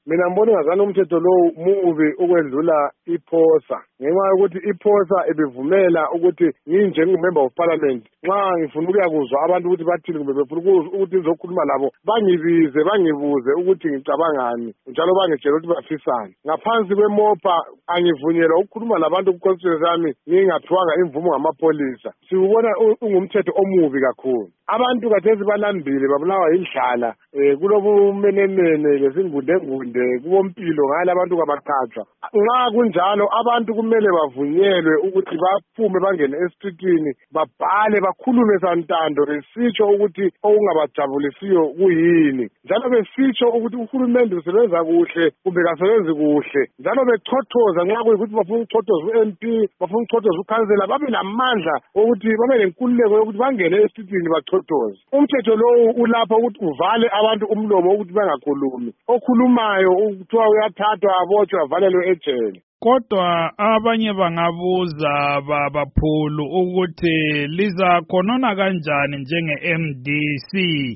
mina ngibona ngazana umthetho lo mubi ukwendlula iphosa ngenxa yokuthi iphosa ebivumela ukuthi nginjengomember of parliament nxa ngifuna ukuyakuzwa abantu ukuthi bathini kumbe befuna ukuthi ngizokhuluma labo bangibize bangibuze ukuthi ngicabangani njalo bangitshela ukuthi bafisani ngaphansi kwemopa angivunyelwa ukukhuluma labantu ku-constituency yami ngingaphiwanga imvumo ngamapholisa siwubona ungumthetho omubi kakhulu abantu kathesi balambile babulawa yindlala kulobumenemene lesingundengunde kubompilo ngale abantu kabaqhatshwa nxa kunjalo abantu kumele bavunyelwe ukuthi baphume bangene esitritini babhale bakhulume santando besitsho ukuthi okungabajabulisiyo kuyini njalo besitsho ukuthi uhulumende usebenza kuhle kumbe kasebenzi kuhle njalo bechothoza nxa kuyikuthi bafuna ukuchothoza u-MP bafuna ukuchothoza ukhansela babe lamandla ukuthi babe lenkululeko yokuthi bangene esitritini bachothoze umthetho lowu ulapha ukuthi uvale abantu umlomo ukuthi bangakhulumi okhulumayo kuthiwa uyathathwa abotshwe avalelwe ejele kodwa abanye bangabuza baphulu ukuthi lizakhonona kanjani njenge-MDC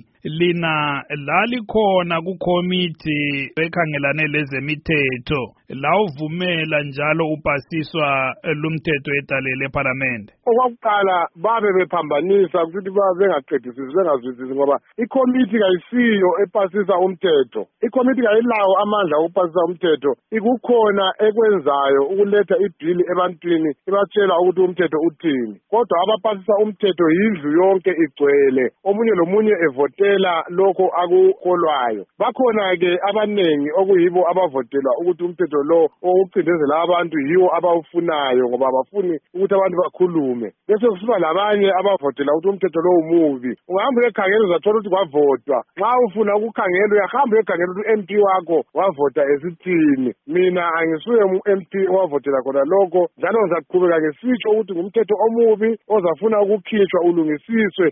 lina lalikhona kukomiti ekhangelane lezemithetho lawuvumela njalo upasiswa lumthetho edalele eParliament. Okwakuqala babe bephambanisa ukuthi bengaqedisisi bengazwisisi ngoba ikomiti kayisiyo epasisa umthetho ikomiti kayilawo amandla okupasisa umthetho ikukhona ekwenzayo ukuletha ibhili ebantwini ibatshela ukuthi umthetho uthini kodwa abapasisa umthetho yindlu yonke igcwele omunye lomunye evotela lokho akukholwayo bakhona-ke abanengi okuyibo abavotelwa ukuthi umthetho lo okucindezela abantu yiwo abawufunayo ngoba abafuni ukuthi abantu bakhulume bese kusiba labanye abavotela ukuthi umthetho lo umubi ungahamba uyekhangela uzathola ukuthi kwavotwa nxa ufuna ukukhangela uyahamba uyekhangela ukuthi u-MP wakho wavota esithini mina angisuye u-MP owavotela khona lokho njalo ngizaqhubeka ngesitsho ukuthi ngumthetho omubi ozafuna ukukhishwa ulungisiswe